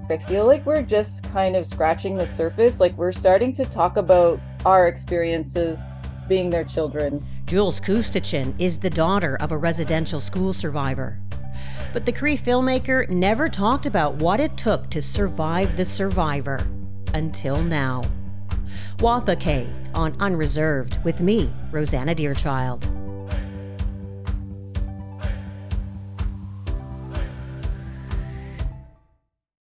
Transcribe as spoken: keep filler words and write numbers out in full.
I feel like we're just kind of scratching the surface. Like we're starting to talk about our experiences being their children. Jules Koustachin is the daughter of a residential school survivor. But the Cree filmmaker never talked about what it took to survive the survivor. Until now. Wathake on Unreserved with me, Rosanna Deerchild.